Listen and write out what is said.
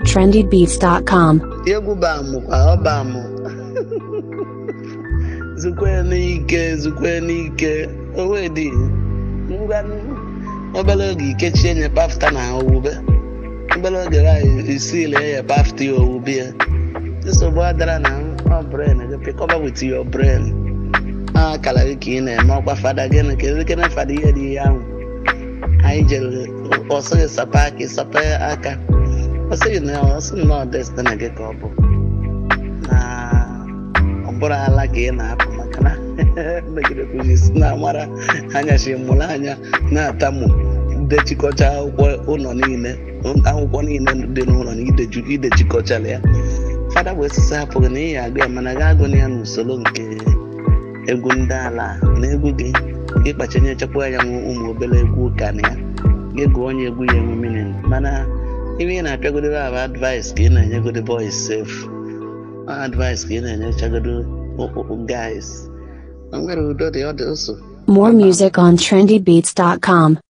trendybeats.com. Egwu bamụ kwa ọbamụ zukwe n'ike owedi ngwa obere oge ikechie nye pafta na owube obere oge anyị isile ya pafta ya owube ya nsogbu adara na brain pick up with your brain akala gị ka ị na-eme ọkwa fada gịnị ka ezekene fada ihe dị ahụ anyị jere ọsịghị sapa aka ọsịghị na ọ destiny gị ka ọ bụ na ọ bụrụ ala ka ị na-apụ maka na megide kwụzi na amara anya shi mụrụ anya na-atamụ dechikọcha akwụkwọ niile dị n'ụlọ na idechikọchala ya fada bụ esisi hapụghị na ihe agụ ya mana ga agụ na ya n'usoro nke egwu ndị ala na egwu gị ịkpachanye echekwa ya nwe ụmụ obere egwu ụka na ya gị gụọ onye egwu ya enwe minin mana ihe ị na-apịagodebe abụ advice ka ị na-enyegodo boys safe advice ka ị na-enyechagodo guys nwere udo dị ọ dị ụsọ. More music on trendybeats.com.